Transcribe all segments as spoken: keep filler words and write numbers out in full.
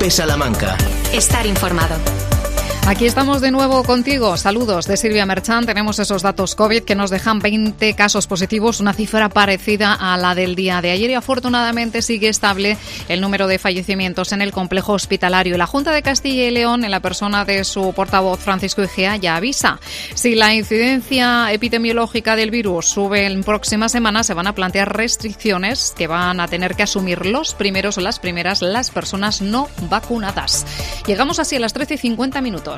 COPE Salamanca. Estar informado. Aquí estamos de nuevo contigo. Saludos de Silvia Merchán. Tenemos esos datos COVID que nos dejan veinte casos positivos, una cifra parecida a la del día de ayer y afortunadamente sigue estable el número de fallecimientos en el complejo hospitalario. La Junta de Castilla y León, en la persona de su portavoz Francisco Igea, ya avisa. Si la incidencia epidemiológica del virus sube en próximas semanas, se van a plantear restricciones que van a tener que asumir los primeros o las primeras las personas no vacunadas. Llegamos así a las trece y cincuenta minutos.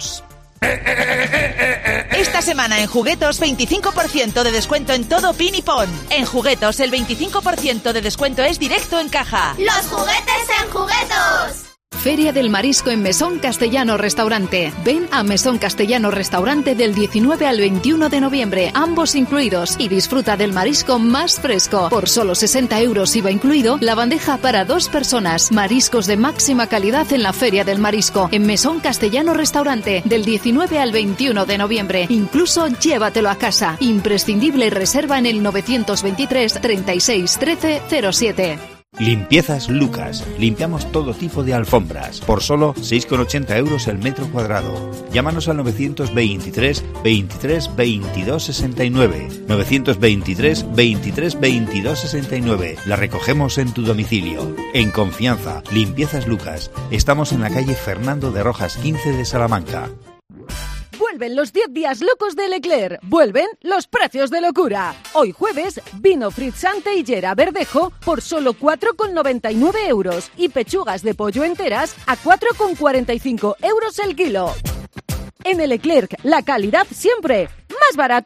Esta semana en Juguetos, veinticinco por ciento de descuento en todo Pin y Pon. En Juguetos, el veinticinco por ciento de descuento es directo en caja. ¡Los juguetes en Juguetos! Feria del Marisco en Mesón Castellano Restaurante. Ven a Mesón Castellano Restaurante del diecinueve al veintiuno de noviembre, ambos incluidos, y disfruta del marisco más fresco. Por solo sesenta euros I V A incluido, la bandeja para dos personas. Mariscos de máxima calidad en la Feria del Marisco en Mesón Castellano Restaurante del diecinueve al veintiuno de noviembre. Incluso llévatelo a casa. Imprescindible reserva en el novecientos veintitrés treinta y seis trece cero siete. Limpiezas Lucas. Limpiamos todo tipo de alfombras. Por solo seis con ochenta euros el metro cuadrado. Llámanos al novecientos veintitrés veintitrés veintidós sesenta y nueve. novecientos veintitrés veintitrés veintidós sesenta y nueve. La recogemos en tu domicilio. En confianza. Limpiezas Lucas. Estamos en la calle Fernando de Rojas quince de Salamanca. Vuelven los diez días locos de Leclerc. Vuelven los precios de locura. Hoy jueves, vino frizzante y Yera Verdejo por solo cuatro con noventa y nueve euros. Y pechugas de pollo enteras a cuatro con cuarenta y cinco euros el kilo. En el Leclerc, la calidad siempre más barata.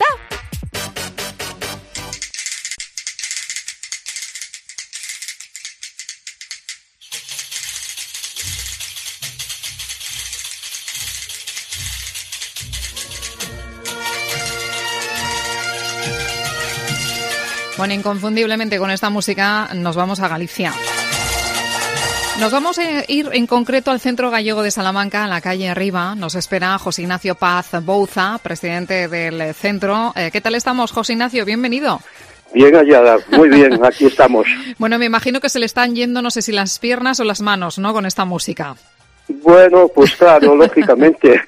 Bueno, inconfundiblemente con esta música nos vamos a Galicia. Nos vamos a ir en concreto al Centro Gallego de Salamanca, en la calle Arriba. Nos espera José Ignacio Paz Bouza, presidente del centro. Eh, ¿Qué tal estamos, José Ignacio? Bienvenido. Bien hallada, muy bien, aquí estamos. Bueno, me imagino que se le están yendo, no sé si las piernas o las manos, ¿no?, con esta música. Bueno, pues claro, lógicamente.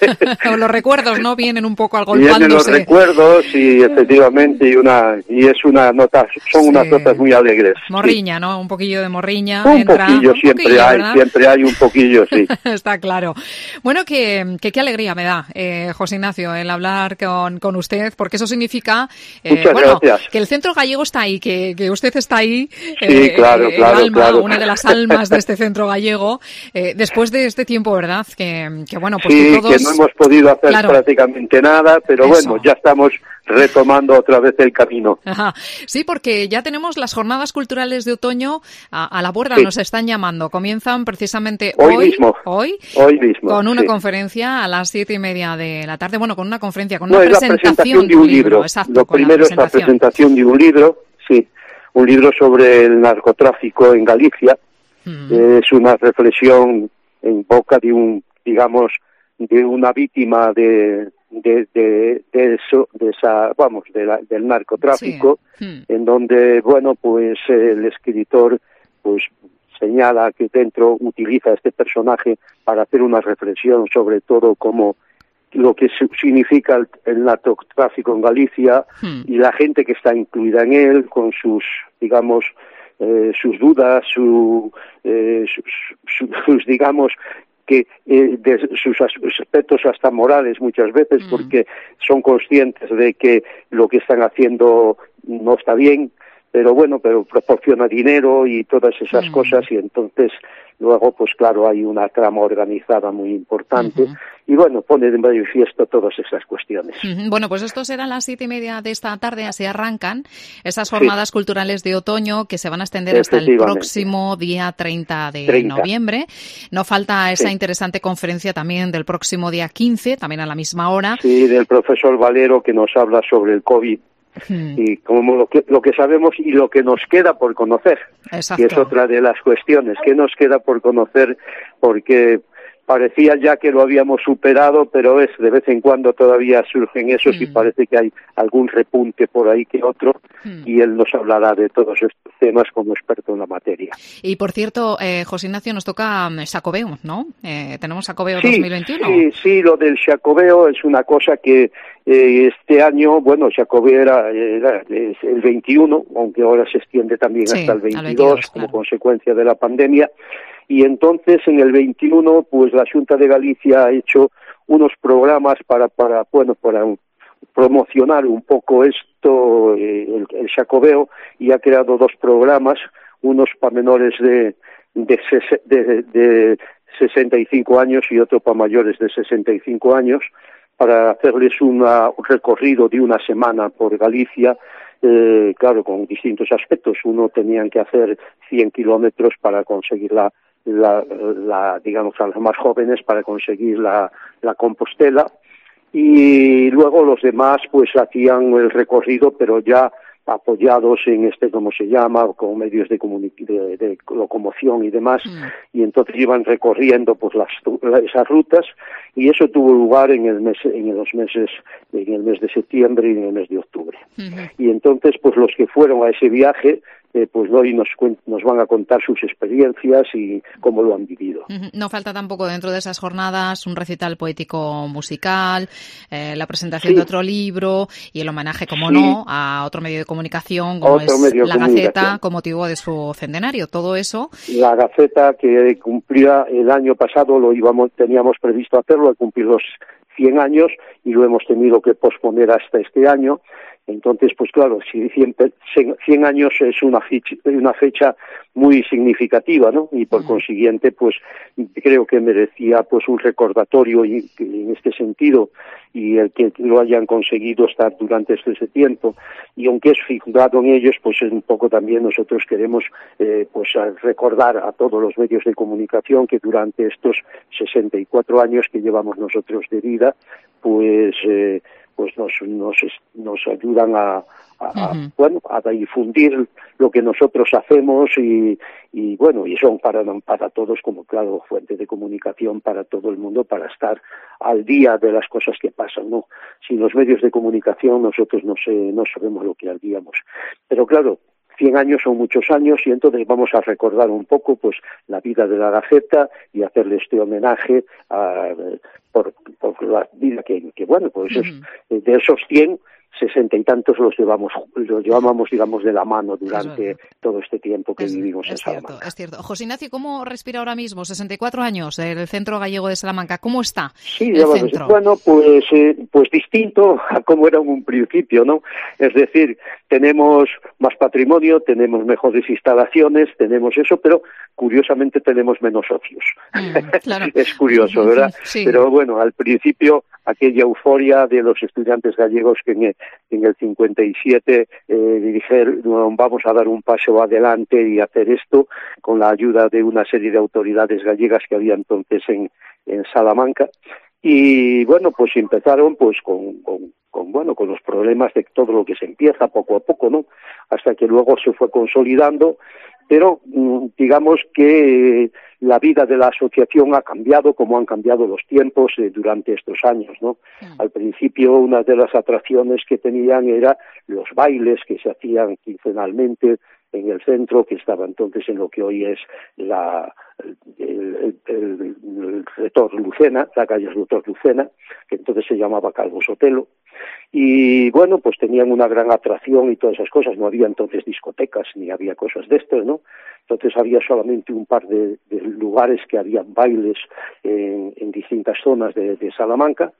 Los recuerdos, ¿no?, vienen un poco agolpándose. Vienen los recuerdos y efectivamente y una y es una nota, son sí. unas notas muy alegres. Morriña, sí. ¿no? Un poquillo de morriña. Un entra, poquillo un siempre poquillo, hay, ¿verdad? siempre hay un poquillo, sí. Está claro. Bueno, que, que qué alegría me da, eh, José Ignacio, el hablar con, con usted, porque eso significa, eh, Muchas bueno, gracias. que el Centro Gallego está ahí, que, que usted está ahí. Sí, eh, claro, el claro, alma, claro. Una de las almas de este Centro Gallego, eh, después de este tiempo, ¿verdad? Que, que bueno, pues sí, que todos... que no hemos podido hacer claro. prácticamente nada, pero Eso. bueno, ya estamos retomando otra vez el camino. Ajá. Sí, porque ya tenemos las jornadas culturales de otoño a, a la puerta, sí. nos están llamando. Comienzan precisamente hoy, hoy, mismo. Hoy, hoy mismo, con una sí. conferencia a las siete y media de la tarde. Bueno, con una conferencia, con no, una es presentación, la presentación de un libro. libro. Exacto, Lo primero la es la presentación de un libro, sí, un libro sobre el narcotráfico en Galicia. Mm. Es una reflexión en boca de un, digamos, de una víctima de de de, de eso de esa vamos de la, del narcotráfico, sí. hmm. en donde bueno pues el escritor pues señala que dentro utiliza este personaje para hacer una reflexión sobre todo como lo que significa el, el narcotráfico en Galicia hmm. y la gente que está incluida en él con sus digamos eh, sus dudas, su, eh, sus, sus digamos que eh, de sus aspectos hasta morales muchas veces mm. porque son conscientes de que lo que están haciendo no está bien, pero bueno, pero proporciona dinero y todas esas mm. cosas y entonces luego pues claro hay una trama organizada muy importante uh-huh. y bueno, pone de manifiesto todas esas cuestiones. Uh-huh. Bueno, pues esto será a las siete y media de esta tarde, así arrancan esas jornadas sí. culturales de otoño que se van a extender hasta el próximo día treinta de noviembre. No falta esa sí. interesante conferencia también del próximo día quince, también a la misma hora. Sí, del profesor Valero que nos habla sobre el COVID. Hmm. Y como lo que, lo que sabemos y lo que nos queda por conocer, Exacto. que es otra de las cuestiones, que nos queda por conocer, porque parecía ya que lo habíamos superado, pero es de vez en cuando todavía surgen esos mm. y parece que hay algún repunte por ahí que otro mm. y él nos hablará de todos estos temas como experto en la materia. Y por cierto, eh, José Ignacio, nos toca Xacobeo, ¿no? Eh, tenemos Xacobeo sí, dos mil veintiuno. Sí, sí, lo del Xacobeo es una cosa que eh, este año, bueno, Xacobeo era, era el veintiuno, aunque ahora se extiende también sí, hasta el veintidós, veintidós como claro. consecuencia de la pandemia. Y entonces en el veintiuno, pues la Xunta de Galicia ha hecho unos programas para, para bueno, para promocionar un poco esto, eh, el, el Xacobeo, y ha creado dos programas, unos para menores de, de, de, de sesenta y cinco años y otro para mayores de sesenta y cinco años, para hacerles una, un recorrido de una semana por Galicia, eh, claro, con distintos aspectos. Uno tenían que hacer cien kilómetros para conseguir la La, la, digamos, a los más jóvenes para conseguir la, la Compostela, y luego los demás pues hacían el recorrido, pero ya apoyados en este, ¿cómo se llama?, con medios de, de, de locomoción y demás, mm. y entonces iban recorriendo pues las, esas rutas, y eso tuvo lugar en el mes, en los meses, en el mes de septiembre y en el mes de octubre. Mm-hmm. Y entonces pues los que fueron a ese viaje, Eh, pues hoy nos, nos van a contar sus experiencias y cómo lo han vivido. No falta tampoco dentro de esas jornadas un recital poético musical, eh, la presentación sí. de otro libro y el homenaje, como sí. no, a otro medio de comunicación como otro es La Gaceta, con motivo de su centenario. Todo eso. La Gaceta, que cumplía el año pasado, lo íbamos, teníamos previsto hacerlo, al cumplir los cien años, y lo hemos tenido que posponer hasta este año. Entonces, pues claro, si cien años es una fecha, una fecha muy significativa, ¿no? Y por consiguiente, pues creo que merecía pues un recordatorio y, en este sentido, y el que lo hayan conseguido estar durante este, ese tiempo. Y aunque es figurado en ellos, pues un poco también nosotros queremos eh, pues recordar a todos los medios de comunicación que durante estos sesenta y cuatro años que llevamos nosotros de vida, pues eh, pues nos, nos, nos ayudan a, a, uh-huh. bueno, a difundir lo que nosotros hacemos y, y bueno, y son para, para todos como, claro, fuente de comunicación para todo el mundo, para estar al día de las cosas que pasan, ¿no? Sin los medios de comunicación nosotros no sé, no sabemos lo que haríamos. Pero claro, cien años son muchos años, y entonces vamos a recordar un poco pues la vida de la Gaceta y hacerle este homenaje a, por, por la vida que, que bueno, pues uh-huh. es, de esos cien, sesenta y tantos los llevamos, los llevábamos, digamos, de la mano durante todo este tiempo que es, vivimos es en cierto, Salamanca. Es cierto. José Ignacio, ¿cómo respira ahora mismo? sesenta y cuatro años, el Centro Gallego de Salamanca. ¿Cómo está sí, el centro? Bueno, pues, eh, pues distinto a como era en un principio, ¿no? Es decir, tenemos más patrimonio, tenemos mejores instalaciones, tenemos eso, pero curiosamente tenemos menos socios. Mm, claro. Es curioso, ¿verdad? Sí. Pero bueno, al principio aquella euforia de los estudiantes gallegos que en el, en el cincuenta y siete eh, dijeron vamos a dar un paso adelante y hacer esto con la ayuda de una serie de autoridades gallegas que había entonces en, en Salamanca. Y bueno, pues empezaron pues con, con, con bueno con los problemas de todo lo que se empieza poco a poco, ¿no? Hasta que luego se fue consolidando, pero digamos que la vida de la asociación ha cambiado como han cambiado los tiempos eh, durante estos años, ¿no? Mm. Al principio una de las atracciones que tenían era los bailes que se hacían quincenalmente en el centro, que estaba entonces en lo que hoy es la el, el, el, el Retor Lucena, la calle Retor Lucena, que entonces se llamaba Calvo Sotelo. Y bueno, pues tenían una gran atracción y todas esas cosas. No había entonces discotecas ni había cosas de estas, ¿no? Entonces había solamente un par de, de lugares que habían bailes en, en distintas zonas de, de Salamanca.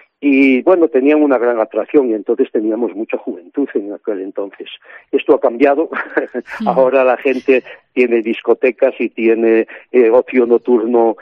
Y bueno, tenían una gran atracción y entonces teníamos mucha juventud en aquel entonces. Esto ha cambiado. Mm. Ahora la gente tiene discotecas y tiene eh, ocio nocturno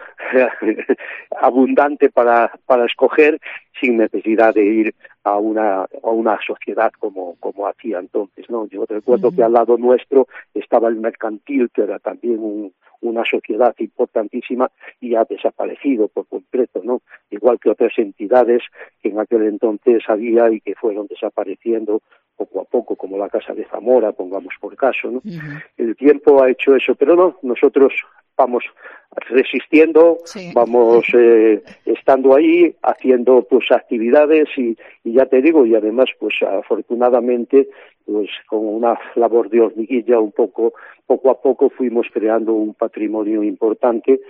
abundante para, para escoger, sin necesidad de ir a una a una sociedad como como hacía entonces, ¿no? Yo recuerdo mm. que al lado nuestro estaba el mercantil, que era también un una sociedad importantísima, y ha desaparecido por completo, ¿no? Igual que otras entidades que en aquel entonces había y que fueron desapareciendo poco a poco, como la Casa de Zamora, pongamos por caso, ¿no? Uh-huh. El tiempo ha hecho eso, pero no, nosotros vamos resistiendo, sí. vamos eh, estando ahí, haciendo pues actividades y, y ya te digo, y además pues afortunadamente pues con una labor de hormiguilla un poco, poco a poco fuimos creando un patrimonio importante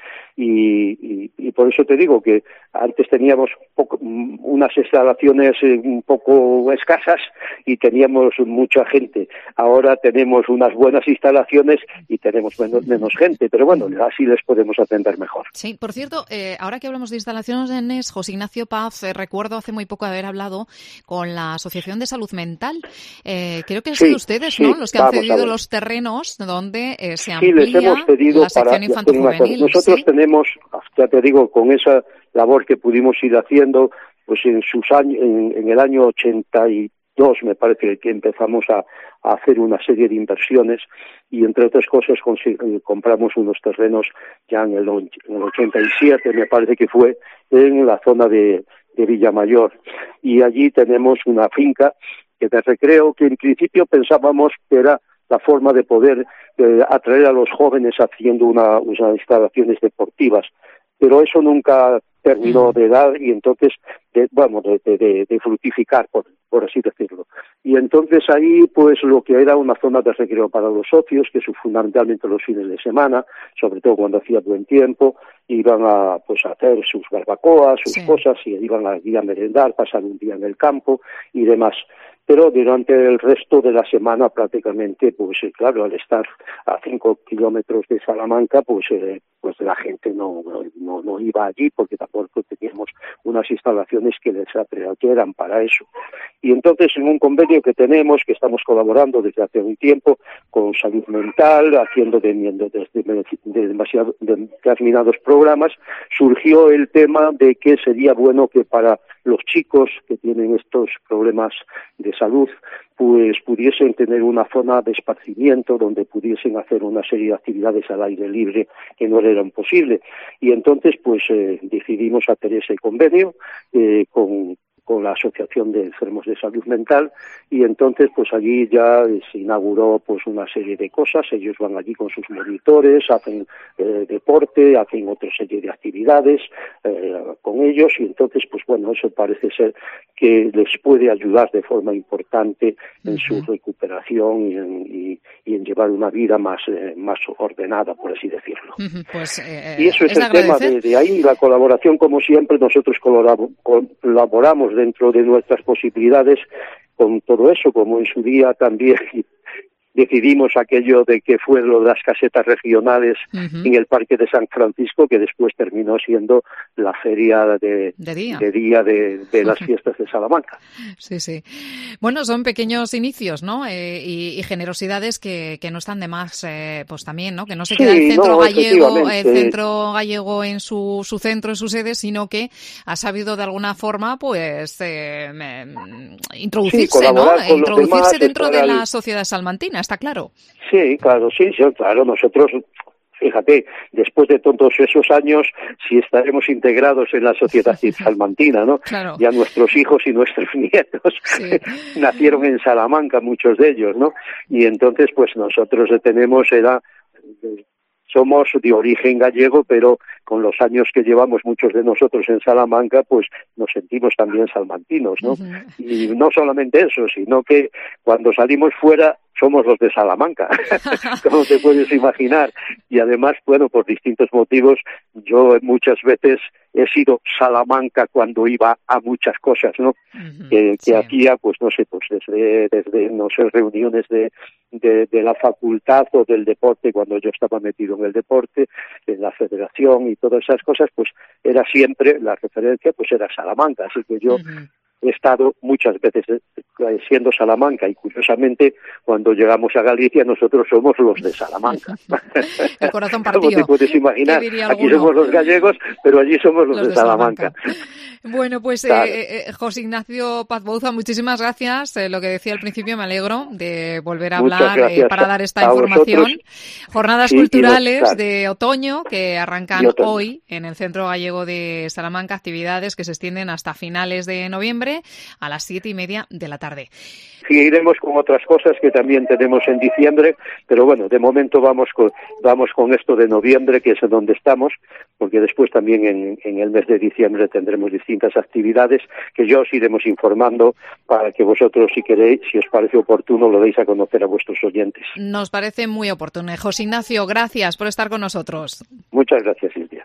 y, y, y por eso te digo que antes teníamos poco, unas instalaciones un poco escasas y teníamos mucha gente. Ahora tenemos unas buenas instalaciones y tenemos menos, menos gente, pero bueno, así les podemos atender mejor. Sí, por cierto, eh, ahora que hablamos de instalaciones, José Ignacio Paz, eh, recuerdo hace muy poco haber hablado con la Asociación de Salud Mental. Eh, creo que han sido sí, ustedes, sí, ¿no?, los que han cedido los terrenos donde eh, se amplía sí, les hemos pedido la sección infanto-juvenil. Nosotros ¿sí? tenemos, ya te digo, con esa labor que pudimos ir haciendo, pues en sus años, en, en el año ochenta y dos me parece que empezamos a, a hacer una serie de inversiones y entre otras cosas compramos unos terrenos ya en el, en el ochenta y siete me parece que fue en la zona de, de Villamayor y allí tenemos una finca que de recreo que en principio pensábamos que era la forma de poder eh, atraer a los jóvenes haciendo una, unas instalaciones deportivas, pero eso nunca terminó de dar y entonces, de, bueno, de, de, de fructificar, por, por así decirlo. Y entonces ahí, pues lo que era una zona de recreo para los socios, que son fundamentalmente los fines de semana, sobre todo cuando hacía buen tiempo, iban a, pues, a hacer sus barbacoas, sus sí. cosas, y iban allí a merendar, pasar un día en el campo y demás. Pero durante el resto de la semana prácticamente, pues eh, claro, al estar a cinco kilómetros de Salamanca, pues eh, pues la gente no, no no iba allí porque tampoco teníamos unas instalaciones que les eran para eso. Y entonces en un convenio que tenemos, que estamos colaborando desde hace un tiempo con Salud Mental, haciendo de, de, de, de, demasiado, de determinados programas, surgió el tema de que sería bueno que para los chicos que tienen estos problemas de salud, pues pudiesen tener una zona de esparcimiento donde pudiesen hacer una serie de actividades al aire libre que no eran posible. Y entonces, pues eh, decidimos hacer ese convenio eh, con con la Asociación de Enfermos de Salud Mental y entonces pues allí ya se inauguró pues una serie de cosas, ellos van allí con sus monitores, hacen eh, deporte, hacen otra serie de actividades eh, con ellos y entonces pues bueno, eso parece ser que les puede ayudar de forma importante en uh-huh. su recuperación y en, y, y en llevar una vida más eh, más ordenada, por así decirlo. Uh-huh. Pues, eh, y eso es, es el agradecer. tema de, de ahí, la colaboración como siempre, nosotros colaboramos, colaboramos dentro de nuestras posibilidades con todo eso, como en su día también decidimos aquello de que fue lo de las casetas regionales uh-huh. en el Parque de San Francisco, que después terminó siendo la feria de, de día de, día de, de las fiestas de Salamanca. Sí, sí. Bueno, son pequeños inicios, ¿no? Eh, y, y generosidades que, que no están de más, eh, pues también, ¿no? Que no se queda sí, el centro no, gallego, el centro gallego en su, su centro, en su sede, sino que ha sabido de alguna forma, pues, eh, introducirse, sí, ¿no? Introducirse demás, dentro de al... la sociedad salmantina. Está claro. Sí, claro, sí, sí, claro. Nosotros, fíjate, después de todos esos años, si estaremos integrados en la sociedad salmantina, ¿no? Claro. Ya nuestros hijos y nuestros nietos sí. nacieron en Salamanca, muchos de ellos, ¿no? Y entonces, pues nosotros tenemos, era... somos de origen gallego, pero con los años que llevamos muchos de nosotros en Salamanca, pues nos sentimos también salmantinos, ¿no? Uh-huh. Y no solamente eso, sino que cuando salimos fuera somos los de Salamanca, como te puedes imaginar. Y además, bueno, por distintos motivos, yo muchas veces he sido Salamanca cuando iba a muchas cosas, ¿no? Uh-huh, que, que sí. hacía, pues no sé, pues desde, desde no sé, reuniones de, de, de la facultad o del deporte, cuando yo estaba metido en el deporte, en la federación y todas esas cosas, pues era siempre, la referencia, pues era Salamanca. Así que yo... Uh-huh. He estado muchas veces siendo Salamanca y curiosamente cuando llegamos a Galicia nosotros somos los de Salamanca. El corazón partido. Como te puedes imaginar, aquí somos los gallegos, pero allí somos los, los de, de Salamanca. Salamanca. Bueno, pues claro. eh, eh, José Ignacio Paz Bouza, muchísimas gracias. Eh, lo que decía al principio, me alegro de volver a hablar eh, para dar esta información. Vosotros. Jornadas sí, culturales los, claro. de otoño que arrancan hoy en el Centro Gallego de Salamanca, actividades que se extienden hasta finales de noviembre. siempre a las siete y media de la tarde. Seguiremos con otras cosas que también tenemos en diciembre, pero bueno, de momento vamos con, vamos con esto de noviembre, que es en donde estamos, porque después también en, en el mes de diciembre tendremos distintas actividades que ya os iremos informando para que vosotros, si queréis, si os parece oportuno, lo deis a conocer a vuestros oyentes. Nos parece muy oportuno. José Ignacio, gracias por estar con nosotros. Muchas gracias, Silvia.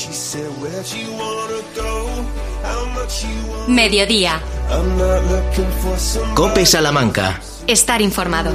Mediodía. COPE Salamanca. Estar informado.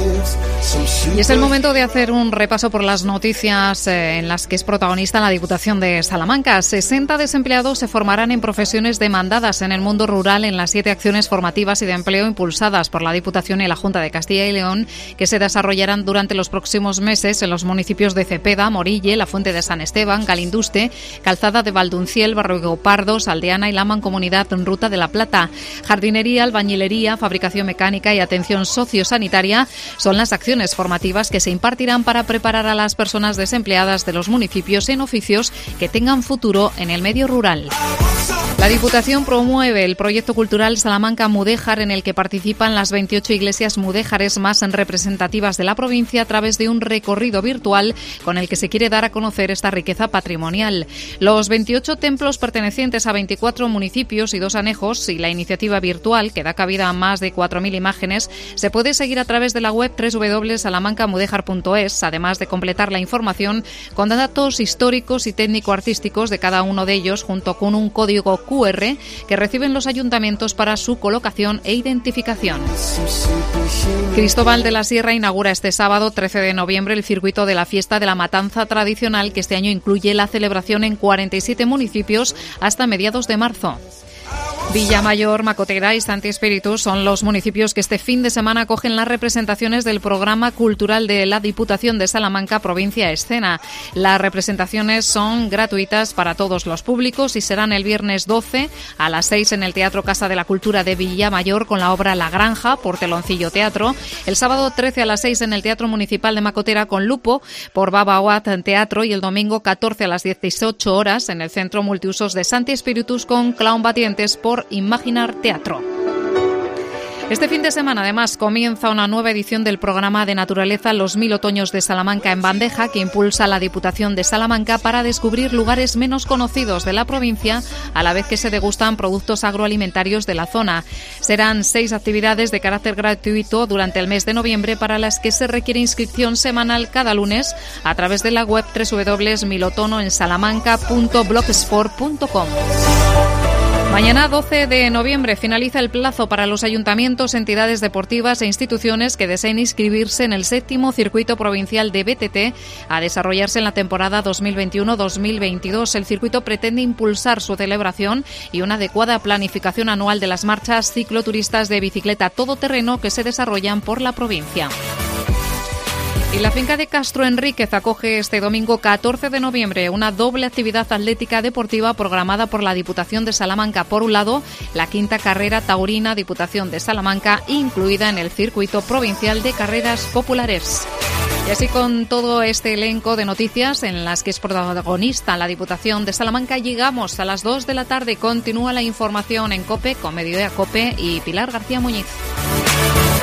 Y es el momento de hacer un repaso por las noticias eh, en las que es protagonista la Diputación de Salamanca. sesenta desempleados se formarán en profesiones demandadas en el mundo rural en las siete acciones formativas y de empleo impulsadas por la Diputación y la Junta de Castilla y León, que se desarrollarán durante los próximos meses en los municipios de Cepeda, Morille, La Fuente de San Esteban, Galinduste, Calzada de Valdunciel, Barrio Pardos, Aldeana y la Mancomunidad Ruta de la Plata. Jardinería, albañilería, fabricación mecánica y atención sociosanitaria son las acciones formativas que se impartirán para preparar a las personas desempleadas de los municipios en oficios que tengan futuro en el medio rural. La Diputación promueve el proyecto cultural Salamanca Mudéjar, en el que participan las veintiocho iglesias mudéjares más representativas de la provincia a través de un recorrido virtual con el que se quiere dar a conocer esta riqueza patrimonial. Los veintiocho templos pertenecientes a veinticuatro municipios y dos anejos y la iniciativa virtual, que da cabida a más de cuatro mil imágenes, se puede seguir a través de la web doble u doble u doble u punto salamanca mudéjar punto es, además de completar la información con datos históricos y técnico-artísticos de cada uno de ellos, junto con un código cu erre que reciben los ayuntamientos para su colocación e identificación. Cristóbal de la Sierra inaugura este sábado trece de noviembre el circuito de la fiesta de la matanza tradicional, que este año incluye la celebración en cuarenta y siete municipios hasta mediados de marzo. Villamayor, Macotera y Santi Espíritu son los municipios que este fin de semana acogen las representaciones del programa cultural de la Diputación de Salamanca Provincia Escena. Las representaciones son gratuitas para todos los públicos y serán el viernes doce a las seis en el Teatro Casa de la Cultura de Villamayor con la obra La Granja por Teloncillo Teatro, el sábado trece a las seis en el Teatro Municipal de Macotera con Lupo por Baba Oat Teatro y el domingo catorce a las dieciocho horas en el Centro Multiusos de Santi Espíritus con Clown Batientes por Imaginar Teatro. Este fin de semana, además, comienza una nueva edición del programa de naturaleza Los Mil Otoños de Salamanca en Bandeja, que impulsa la Diputación de Salamanca para descubrir lugares menos conocidos de la provincia, a la vez que se degustan productos agroalimentarios de la zona. Serán seis actividades de carácter gratuito durante el mes de noviembre, para las que se requiere inscripción semanal cada lunes a través de la web doble u doble u doble u punto milotonoensalamanca punto blogspot punto com. Mañana, doce de noviembre, finaliza el plazo para los ayuntamientos, entidades deportivas e instituciones que deseen inscribirse en el séptimo Circuito Provincial de B T T a desarrollarse en la temporada dos mil veintiuno dos mil veintidós. El circuito pretende impulsar su celebración y una adecuada planificación anual de las marchas cicloturistas de bicicleta todoterreno que se desarrollan por la provincia. Y la finca de Castro Enríquez acoge este domingo catorce de noviembre una doble actividad atlética deportiva programada por la Diputación de Salamanca. Por un lado, la quinta carrera taurina Diputación de Salamanca, incluida en el circuito provincial de carreras populares. Y así, con todo este elenco de noticias en las que es protagonista la Diputación de Salamanca, llegamos a las dos de la tarde. Continúa la información en COPE con Mediodía COPE y Pilar García Muñiz.